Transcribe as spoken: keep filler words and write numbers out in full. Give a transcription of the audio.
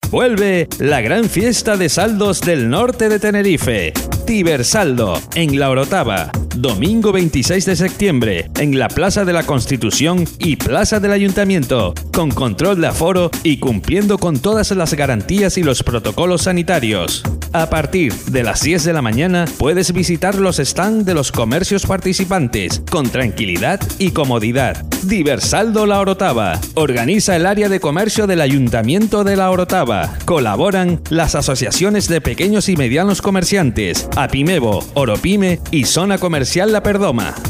Vuelve la gran fiesta de saldos del norte de Tenerife. Tibersaldo, en La Orotava. Domingo veintiséis de septiembre, en la Plaza de la Constitución y Plaza del Ayuntamiento, con control de aforo y cumpliendo con todas las garantías y los protocolos sanitarios. A partir de las diez de la mañana puedes visitar los stands de los comercios participantes con tranquilidad y comodidad. Diversaldo La Orotava. Organiza el área de comercio del Ayuntamiento de La Orotava. Colaboran las asociaciones de pequeños y medianos comerciantes, Apimevo, Oropime y Zona Comercial La Perdoma.